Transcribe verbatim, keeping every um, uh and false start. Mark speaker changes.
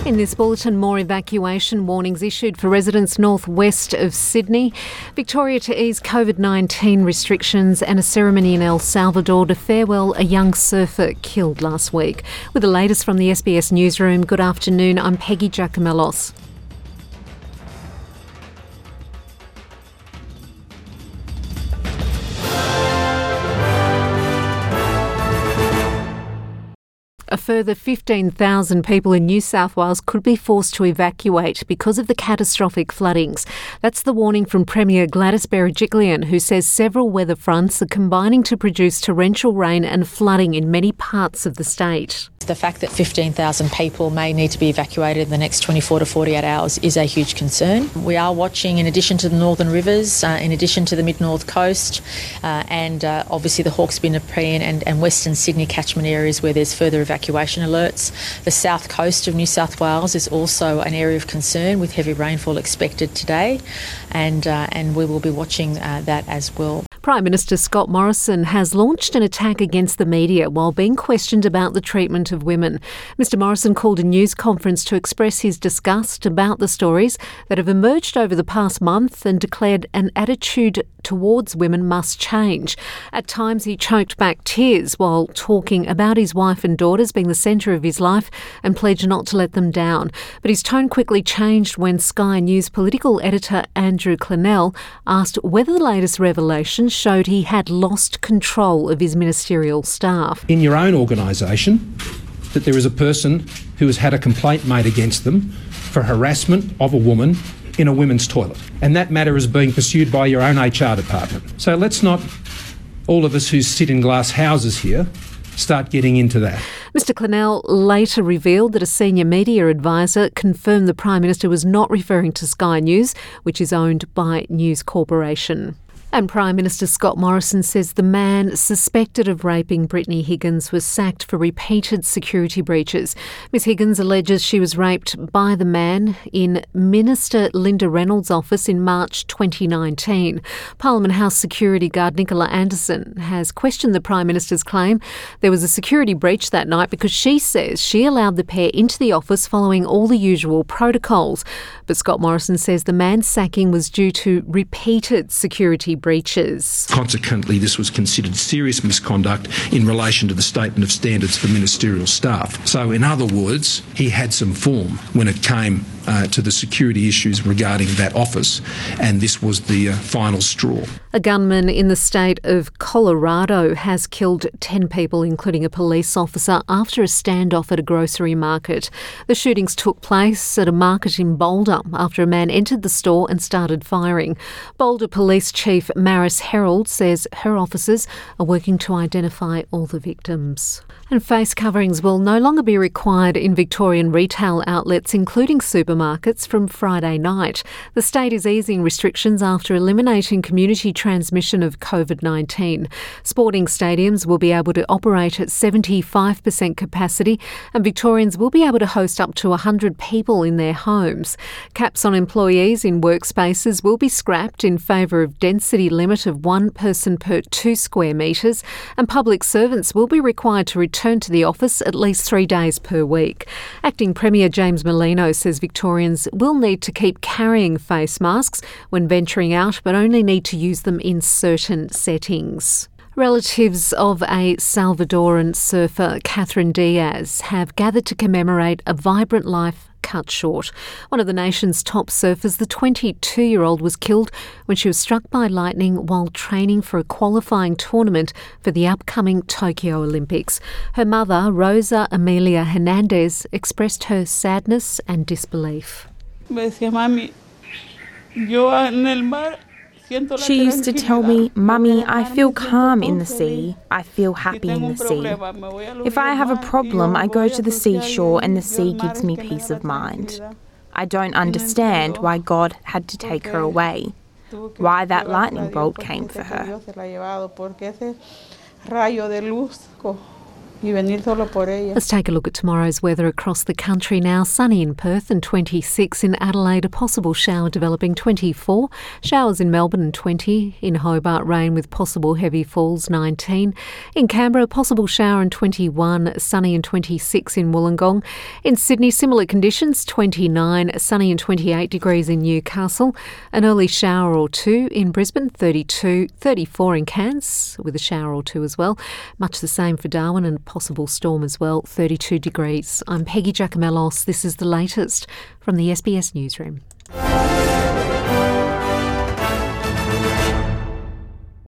Speaker 1: In this bulletin, more evacuation warnings issued for residents northwest of Sydney. Victoria to ease COVID nineteen restrictions, and a ceremony in El Salvador to farewell a young surfer killed last week. With the latest from the S B S Newsroom, good afternoon, I'm Peggy Giacomellos. A further fifteen thousand people in New South Wales could be forced to evacuate because of the catastrophic floodings. That's the warning from Premier Gladys Berejiklian, who says several weather fronts are combining to produce torrential rain and flooding in many parts of the state.
Speaker 2: The fact that fifteen thousand people may need to be evacuated in the next twenty-four to forty-eight hours is a huge concern. We are watching, in addition to the northern rivers, uh, in addition to the mid-north coast, uh, and uh, obviously the Hawkesbury, Nepean and, and Western Sydney catchment areas where there's further evacuation alerts. The south coast of New South Wales is also an area of concern with heavy rainfall expected today, and, uh, and we will be watching uh, that as well.
Speaker 1: Prime Minister Scott Morrison has launched an attack against the media while being questioned about the treatment of women. Mister Morrison called a news conference to express his disgust about the stories that have emerged over the past month and declared an attitude towards women must change. At times he choked back tears while talking about his wife and daughters being the centre of his life and pledged not to let them down. But his tone quickly changed when Sky News political editor Andrew Clennell asked whether the latest revelations showed he had lost control of his ministerial staff.
Speaker 3: In your own organisation, that there is a person who has had a complaint made against them for harassment of a woman in a women's toilet. And that matter is being pursued by your own H R department. So let's not, all of us who sit in glass houses here, start getting into that.
Speaker 1: Mister Clennell later revealed that a senior media advisor confirmed the Prime Minister was not referring to Sky News, which is owned by News Corporation. And Prime Minister Scott Morrison says the man suspected of raping Brittany Higgins was sacked for repeated security breaches. Miss Higgins alleges she was raped by the man in Minister Linda Reynolds' office in March twenty nineteen. Parliament House security guard Nicola Anderson has questioned the Prime Minister's claim there was a security breach that night because she says she allowed the pair into the office following all the usual protocols. But Scott Morrison says the man's sacking was due to repeated security breaches.
Speaker 3: Consequently, this was considered serious misconduct in relation to the statement of standards for ministerial staff. So, in other words, he had some form when it came uh, to the security issues regarding that office, and this was the uh, final straw.
Speaker 1: A gunman in the state of Colorado has killed ten people, including a police officer, after a standoff at a grocery market. The shootings took place at a market in Boulder after a man entered the store and started firing. Boulder Police Chief Maris Herold says her officers are working to identify all the victims. And face coverings will no longer be required in Victorian retail outlets, including supermarkets, from Friday night. The state is easing restrictions after eliminating community transmission of COVID nineteen. Sporting stadiums will be able to operate at seventy-five percent capacity, and Victorians will be able to host up to one hundred people in their homes. Caps on employees in workspaces will be scrapped in favour of density limit of one person per two square metres, and public servants will be required to return to the office at least three days per week. Acting Premier James Merlino says Victorians will need to keep carrying face masks when venturing out, but only need to use them in certain settings. Relatives of a Salvadoran surfer, Catherine Diaz, have gathered to commemorate a vibrant life cut short. One of the nation's top surfers, the twenty-two-year-old, was killed when she was struck by lightning while training for a qualifying tournament for the upcoming Tokyo Olympics. Her mother, Rosa Amelia Hernandez, expressed her sadness and disbelief.
Speaker 4: She used to tell me, "Mummy, I feel calm in the sea. I feel happy in the sea. If I have a problem, I go to the seashore and the sea gives me peace of mind." I don't understand why God had to take her away, why that lightning bolt came for her.
Speaker 1: Let's take a look at tomorrow's weather across the country now. Sunny in Perth and twenty-six. In Adelaide, a possible shower developing twenty-four. Showers in Melbourne and twenty. In Hobart, rain with possible heavy falls nineteen. In Canberra, a possible shower and twenty-one. Sunny and twenty-six in Wollongong. In Sydney, similar conditions, twenty-nine. Sunny and twenty-eight degrees in Newcastle. An early shower or two in Brisbane, thirty-two. thirty-four in Cairns with a shower or two as well. Much the same for Darwin and possible storm as well, thirty-two degrees. I'm Peggy Giacomellos. This is the latest from the S B S Newsroom.